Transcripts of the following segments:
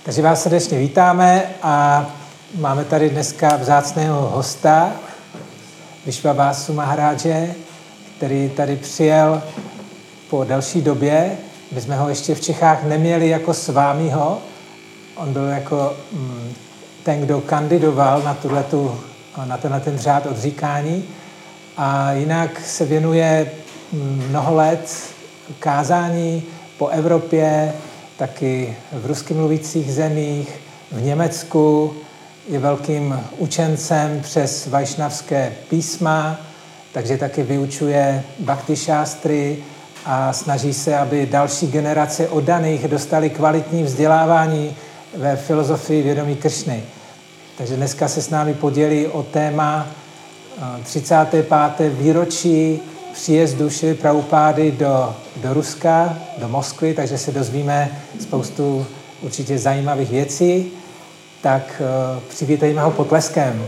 Takže vás srdečně vítáme a máme tady dneska vzácného hosta, Vishwavasu Maharáže, který tady přijel po delší době. My jsme ho ještě v Čechách neměli jako svámího. On byl jako ten, kdo kandidoval na ten řád odříkání. A jinak se věnuje mnoho let kázání po Evropě, taky v rusky mluvících zemích, v Německu, je velkým učencem přes vajšnavské písma, takže taky vyučuje bhakti šástry a snaží se, aby další generace oddaných dostali kvalitní vzdělávání ve filozofii vědomí Kršny. Takže dneska se s námi podělí o téma 35. výročí příjezdu Šrily Prabhupády do Ruska, do Moskvy, takže se dozvíme spoustu určitě zajímavých věcí. Tak přivítejme ho potleskem.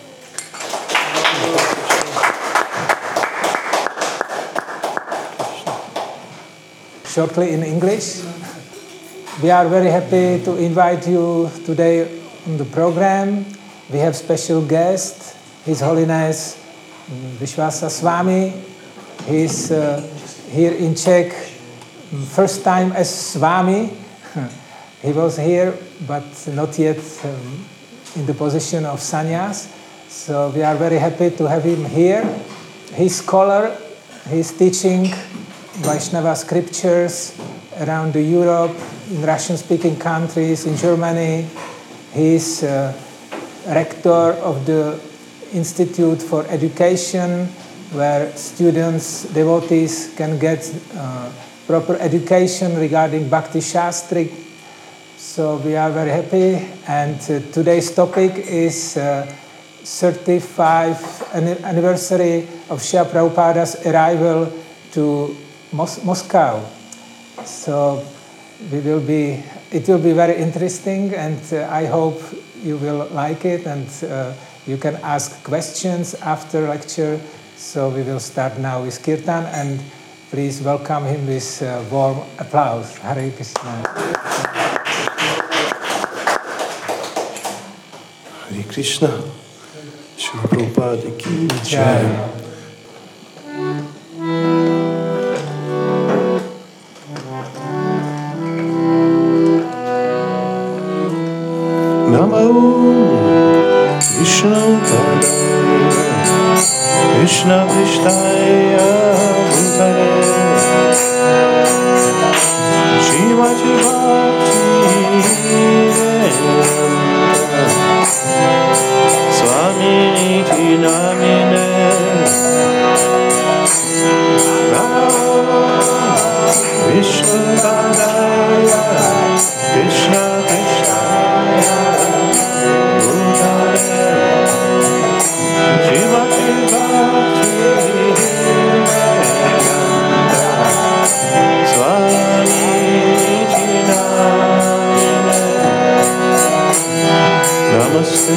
Shortly in English. We are very happy to invite you today on the program. We have special guest, His Holiness Vishwasa Swami. He is here in Czech first time as Swami. He was here, but not yet in the position of sannyas. So we are very happy to have him here. He's scholar. He's teaching Vaishnava scriptures around Europe, in Russian-speaking countries, in Germany. He's rector of the Institute for Education, where students, devotees can get proper education regarding Bhakti Shastri. So we are very happy, and today's topic is 35th anniversary of Srila Prabhupada's arrival to Moscow. So it will be very interesting, and I hope you will like it, and you can ask questions after lecture. So we will start now with Kirtan, and please welcome him with warm applause. Hare Krishna. Hare Krishna. Srila Prabhupada ki jai. Namo Vishnu Padaya Krishna Vishtaya Bhutale Shrimati Bhakti Swami Niti Namine Namo Vishnu Padaya Krishna Vishtaya Namaste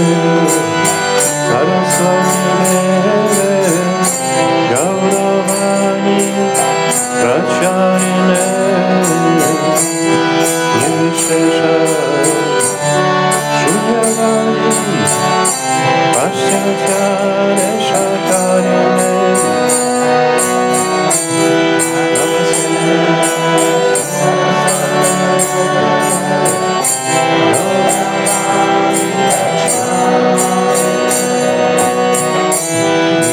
Saraswati Gauravani Pracharine Nirvishesha Shunyavani Paschatya Shakarine Namaste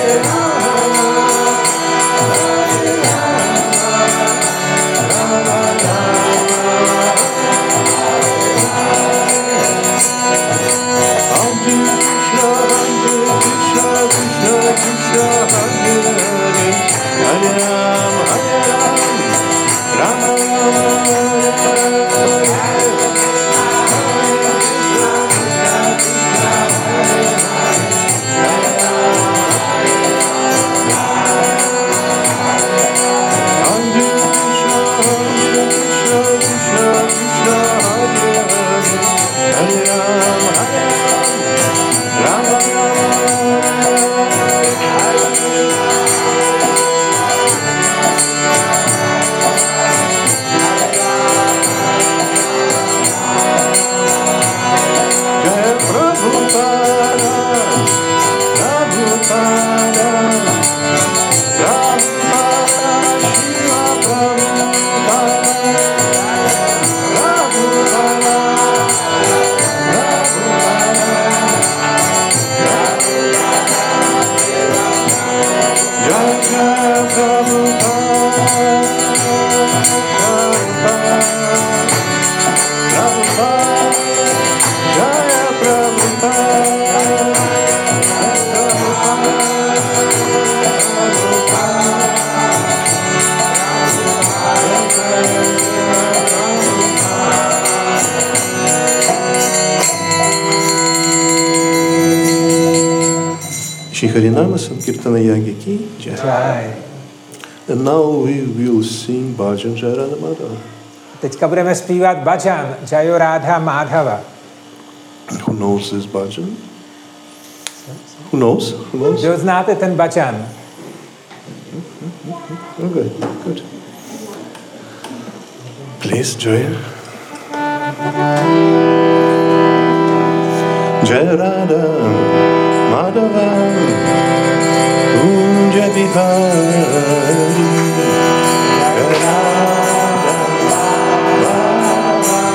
Shri Harinama Sankirtana Yagya ki Jai. And now we will sing Bhajan Jai Radha Madhava. Teďka budeme zpívat bhajan Jayo Radha Madhava. Who knows this bhajan? Who knows? Who knows? Kdo znáte ten bhajan? Okay, good. Please join. Jai Radha Madhava Kunja Bihari Jai Radha Madhava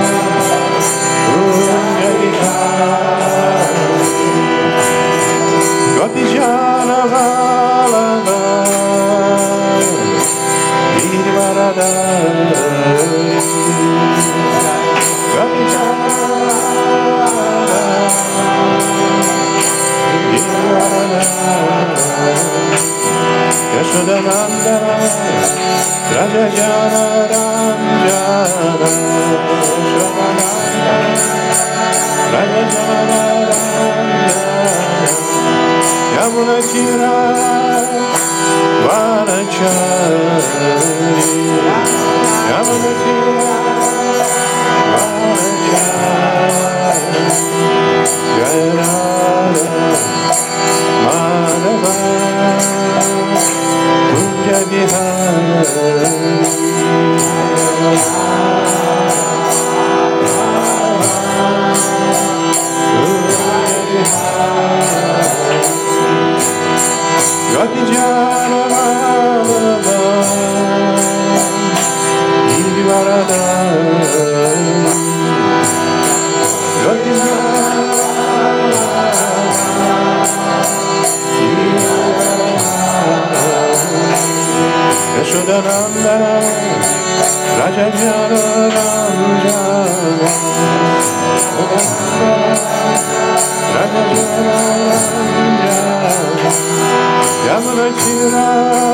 Kunja Bihari Gopi Jana Vallabha Girvaradari Gopi Jana Yashodanandana Raja Jana Ranjana Yashodanandana Raja Jana Ranjana Yamuna Chira Vanachari Yamuna Chira Vanachari Jai Radha Madhava Kunja Bihari Gopi Jana Vallabha Girvaradari Gopi Yashodanandana Raja Jana Ranjana Raja Jana Ranjana Yamuna Chira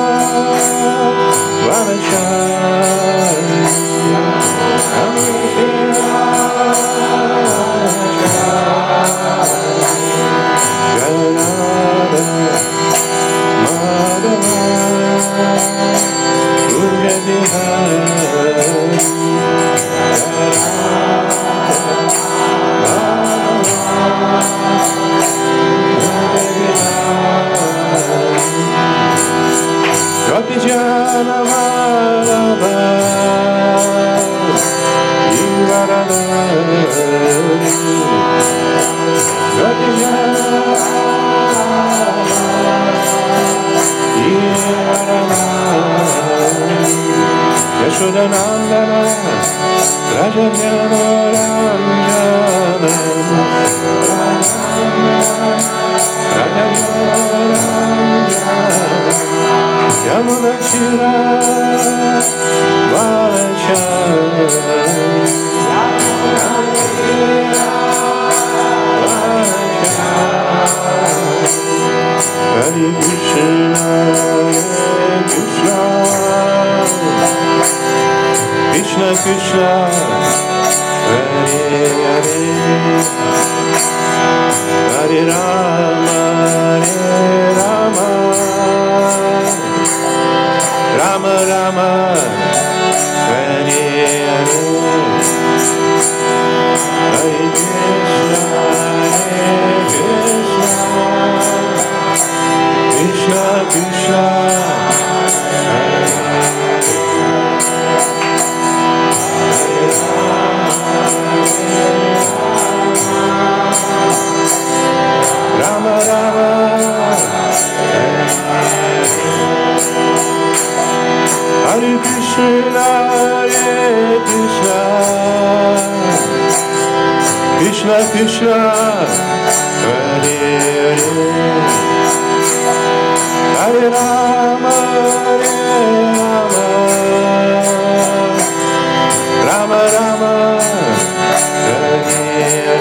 Vanachari Yamuna Chira Vanachari Jai Radha Madhava Kunja Bihari Gopi Jana Vallabha Girvaradari Gopi Jana Girvaradari Yashodanandana Raja Jana Ranjana Raja Jana Yamuna Chira Valachari Hare Krishna, Krishna, Krishna Krishna, Hare Hare, Hare Rama, Hare Rama, Rama Rama, Hare Hare, Hare Krishna, Hare Krishna. Krishna, Krishna, Rama, Rama, Hare Krishna, Hare Krishna, Krishna, Krishna, Hare Hare. Hare Rama, Hare Rama, Rama Rama, Hare Hare,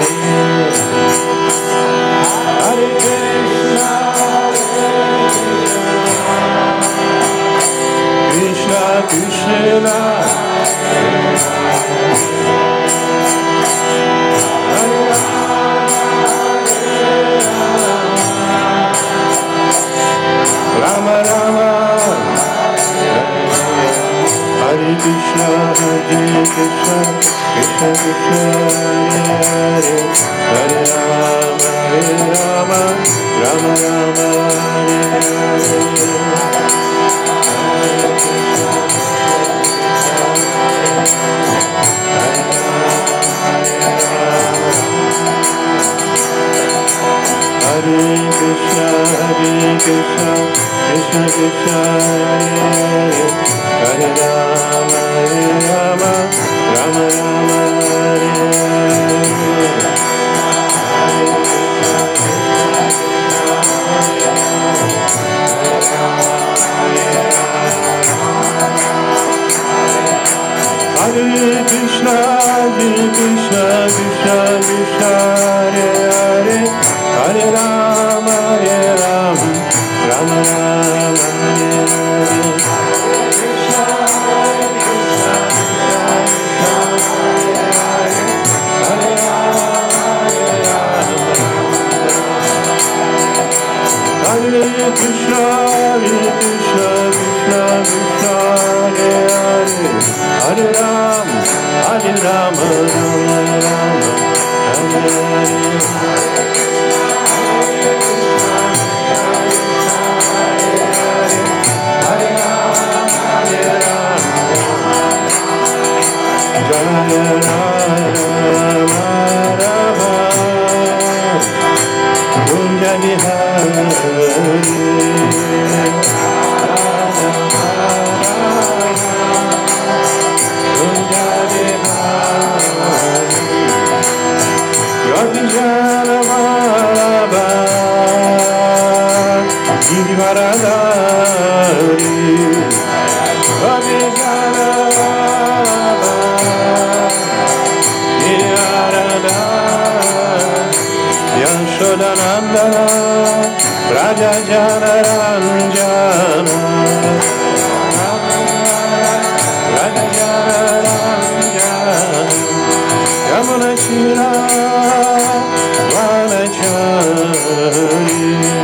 Hare Krishna, Krishna Krishna, Rama Rama, Hare Krishna, Hare Krishna, Krishna Krishna, Hare Hare, Hare Rama, Rama Rama, Hare Hare Krishna, Hare Krishna, Krishna Krishna, Hare Hare, Hare Rama, Rama Rama, Hare Hare Krishna, Hare Krishna, Krishna Krishna, Hare Hare, Hare Rama, Rama Rama, Hare Hare. Hare Krishna, Hare Krishna, Krishna Krishna, Hare Hare, Hare Rama, Rama Rama, Hare Hare. Jaya Rama Rama, Kunja Bihari, Kunja Bihari, Yogi Jana Malaba, Givaradari, Yogi Jana Malaba, Yashodanandana, Raja Jana Ranjana, Raja Jana Ranjana, Yamuna Chira Vanachari,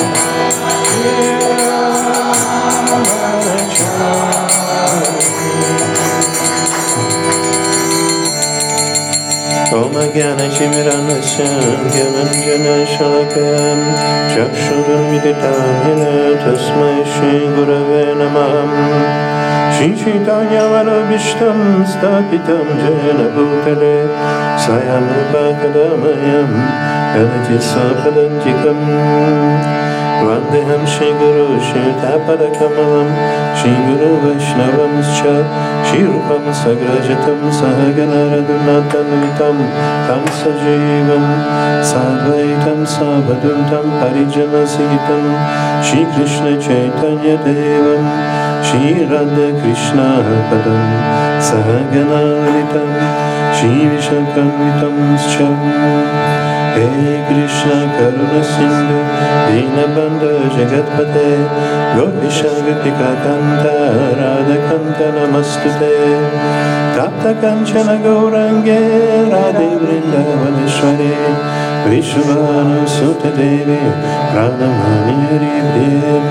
Om Gyana Chimirannasya Gyananjana Shalakayam Chakshurumilitam Yena Tasmai Shri Gurave Namah Shri Chaitanya Manobishtam Stapitam Jena Bhutale Swayam Rupa Kadamayam Kadachit Sapadantikam Vandeham Shri Guru Shri Tapadakamalam Shri Guru Vaishnavamscha Shri Rupam Sagrajatam Sahagana Radhunatanvitam Tam Sajivam Sadvaitam Savaduntam Parijana Sitam Shri Krishna Chaitanya Devam Shri Radha Krishna Padam Sahagana Lalitam Shri Vishakam Cham Hey Krishna Karuna Sindhu Dinabandha Jagatpate Gopisha Gopika Kanta Radha Kanta Namastute Tapta Kanchana Gaurange Radhe Vrindavaneshwari Vishvanu Sute Devi Pranamani Haribhim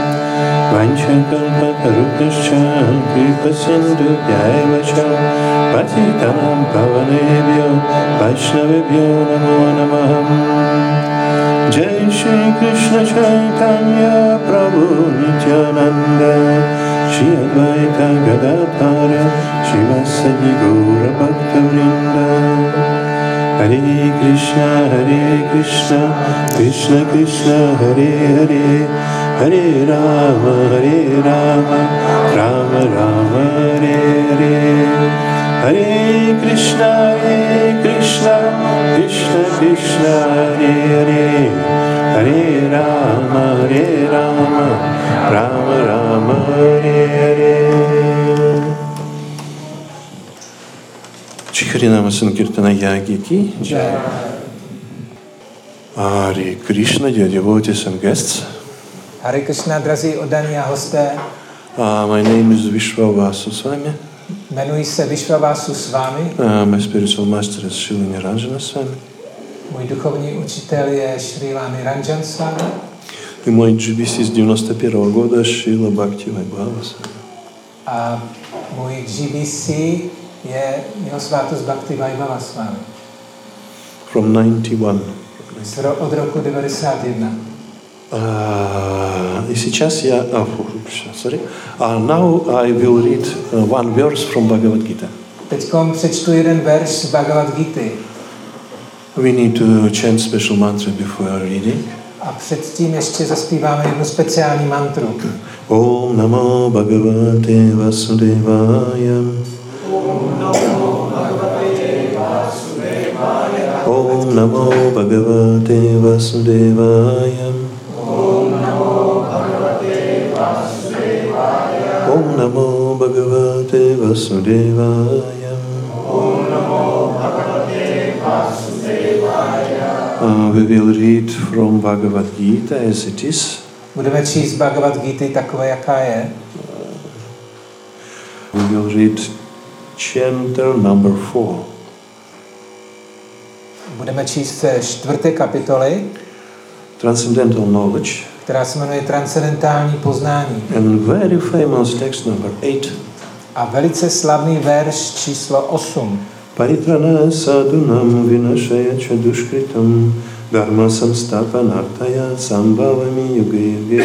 Vanchakalpatarupascha Kripasindhu Vyaivacha Patitanam Pavanebhyo Vaishnavebhyo Namo Namah Jai Shri Krishna Chaitanya Prabhu Nityananda Shri Advaita Gadadhara Shivasadi Gaura Bhaktavrinda Hare Krishna Krishna Krishna Hare Hare Hare Rama Rama Rama Hare Hare Hare Krishna Krishna Krishna Hare Hare Hare Rama Rama Rama Hare Hare Harinama Sankirtana Yagi ki Jai. Hare Krishna, dear devotees and guests. Hare Krishna, drazí oddaní a hosté. My name is Vishwavasu Swami. Jmenuji se Vishwavasu Swami. My spiritual master is Srila Niranjana Swami. Můj duchovní učitel je Srila Niranjan Swami. И мой GBC с 91-го года Шрила Бхакти Вайбхава Swami. A můj GBC je jeho svátost Bhakti Vaibhava Swami. From 91. Od roku 91. И сейчас я... Now I will read one verse from Bhagavad Gita. Teďkom přečtu jeden verš z Bhagavad Gity. We need to chant special mantra before reading. A předtím ještě zaspíváme jednu speciální mantru. Om Namo Bhagavate Vasudevaya. Om Namo Bhagavate Vasudevaya. Om Namo Bhagavate Vasudevaya. Om Namo Bhagavate Vasudevaya. Om Namo Bhagavate Vasudevaya. Om Namo Bhagavate Vasudevaya. We will read from Bhagavad Gita as it is. Budeme číst Bhagavad Gita takové, jaká je. We will read chapter number 4. Budeme číst ze 4. kapitoly, Transcendental Knowledge. která se jmenuje Transcendentální poznání. And very famous text number 8. A velice slavný verš číslo 8. Paritrana sadunam vinashaya chadushkritam dharma samstapanartaya sambhavami yuge yuge.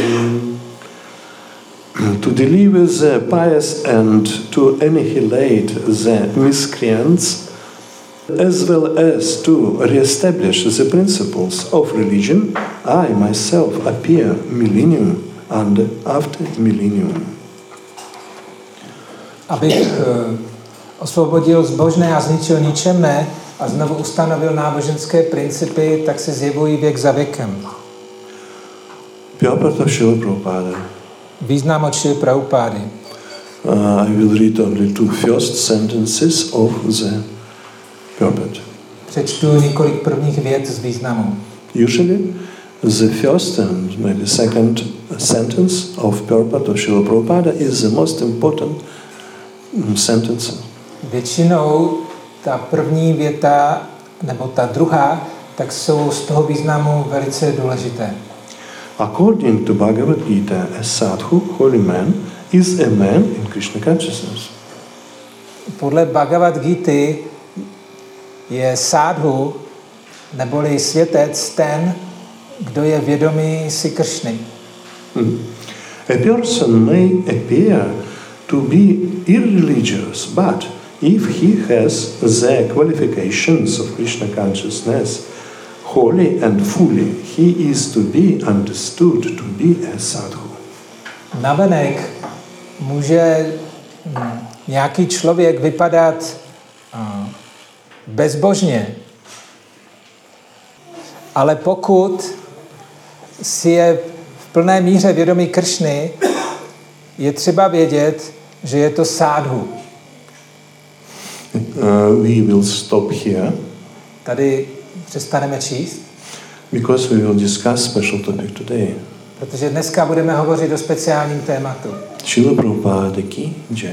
To deliver the pious and to annihilate the miscreants, as well as to re-establish the principles of religion, I myself appear millennium and after millennium. Abych osvobodil zbožné a zničil ničemné a znovu ustanovil náboženské principy, tak se zjevují věk za věkem. Význam od Šrily Prabhupády. I will read only two first sentences of the purport. Přečtu několik prvních vět z významu. Usually, the first and maybe second sentence of purport of Srila Prabhupada is the most important sentence. Většinou ta první věta nebo ta druhá, tak jsou z toho významu velice důležité. According to Bhagavad Gita, a sadhu, holy man, is a man in Krishna consciousness. Podle Bhagavad Gity je sadhu, neboli světec, ten, kdo je vědomý si Kršny. A person may appear to be irreligious, but if he has the qualifications of Krishna consciousness, wholly and fully, he is to be understood to be a sadhu. Navenek může nějaký člověk vypadat bezbožně, ale pokud si je v plné míře vědomí Kršny, je třeba vědět, že je to sádhu. We will stop here Tady přestaneme číst, because we will discuss special topic today. protože dneska budeme hovořit o speciálním tématu. Srila Prabhupada ki jai.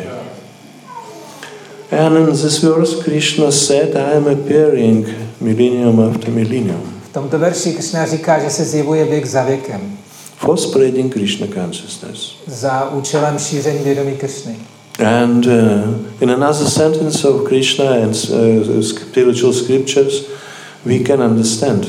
And in this verse Krishna said, I am appearing millennium after millennium. V tomto verši Krishna říká, že se zjevuje věk za věkem. For spreading Krishna consciousness. Za účelem šíření vědomí Krishny. And in another sentence of Krishna and spiritual scriptures, we can understand.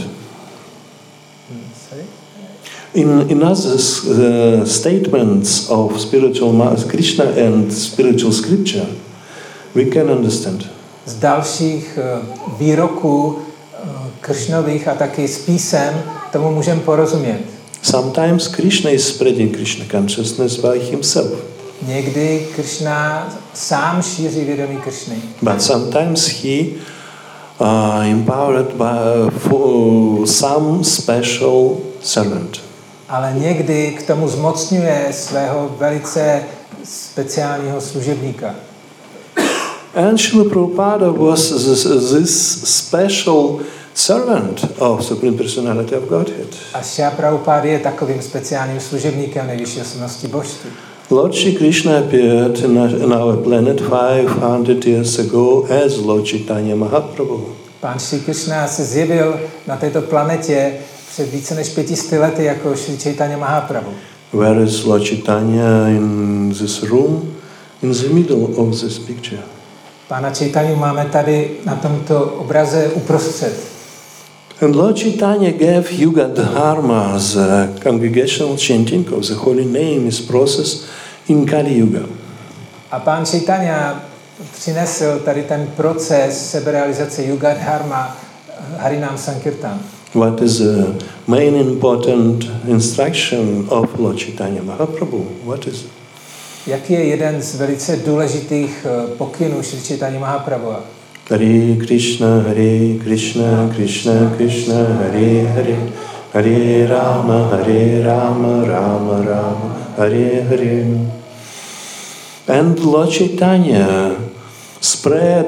In other statements of spiritual Krishna and spiritual scripture, we can understand. Z dalších výroků Krishnových a taky z písem tomu můžeme porozumět. Sometimes Krishna is spreading Krishna consciousness by himself. Někdy Krishna sám šíří vědomí Krishny. But sometimes he empowered by some special servant. Ale někdy k tomu zmocňuje svého velice speciálního služebníka. And Srila Prabhupada was this special servant of Supreme Personality of Godhead. A Srila Prabhupada je takovým speciálním služebníkem nejvyšší osobnosti božství. Lord Shri Krishna appeared in our planet 500 years ago as Lord Chaitanya Mahaprabhu. Pán Shri Krishna se zjevil na této planetě před více než 500 lety jako Shri Chaitanya Mahaprabhu. Where is Lord Chaitanya in this room? In the middle of this picture. Pána Chaitanya máme tady na tomto obraze uprostřed. And Lord Chaitanya gave Yuga Dharma, the congregational chanting of the holy name is process in Kali Yuga. A pán Chaitanya přinesl tady ten proces seberealizace Yuga Dharma Harinam Sankirtan. What is the main important instruction of Lord Chaitanya Mahaprabhu? What is it? Jaký je jeden z velice důležitých pokynů Shri Chaitanya Mahaprabhu? Hare Krishna, Krishna Krishna, Hare Hare, Hare Rama, Rama Rama, Hare Hare. And Lord Chaitanya spread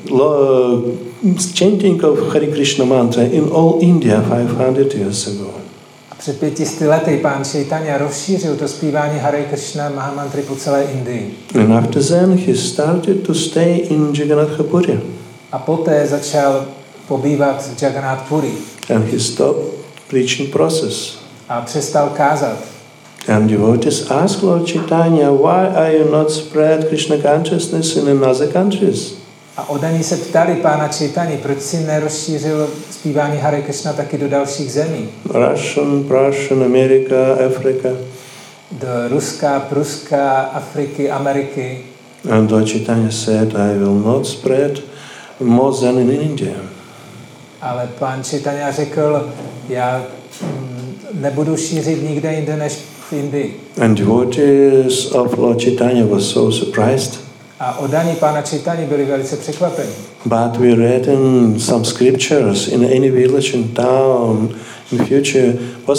chanting of Hare Krishna mantra in all India 500 years ago. A před 500 lety pán Chaitanya rozšířil to zpívání Hare Krishna Mahamantry po celé Indii. And after then he started to stay in Jagannath Puri. A poté začal pobývat v Jagannath Puri. And he stopped preaching process. A přestal kázat. And devotees asked Lord Chaitanya, why are you not spread Krishna consciousness in another countries? A oddaní se ptali pána Chaitanya, proč si nerozšířil zpívání Hare Krishna taky do dalších zemí. Russian, America, Africa. Do Ruska, Pruska, Afriky, Ameriky. And Lord Chaitanya said, I will not spread more than in India. Ale pán Chaitanya řekl, já nebudu šířit nikde jinde než v Indii. And devotees of Lord Chaitanya were so surprised. A oddaní pána Chaitanya byli velice překvapeni. But we read in some scriptures in any village and town in future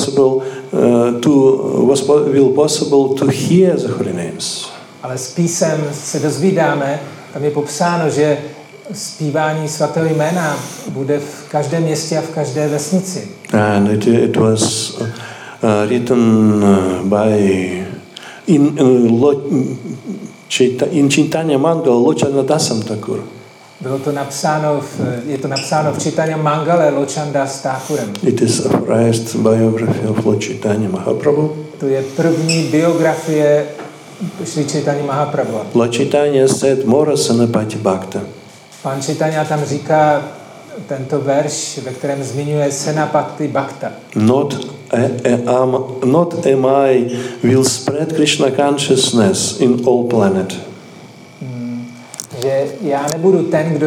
will possible to hear the holy names. Ale z písem se dozvídáme, tam je popsáno, že zpívání svatého jména bude v každém městě a v každé vesnici. And it was written by in Chaitanya Mangala Lochanda Dasam Thakur. Je to napsáno v Chaitanya Mangale Lochanda s Thakurem. It is a first biography of Lord Chaitanya Mahaprabhu. To je první biografie Shri Chaitanya Mahaprabhu. Lord Chaitanya said Morasana Pati Bhakta. Pán Chaitanya tam říká tento verš, ve kterém zmiňuje Senapati Bhakta. Not am I will spread Krishna consciousness in all planet. Že já nebudu ten, kdo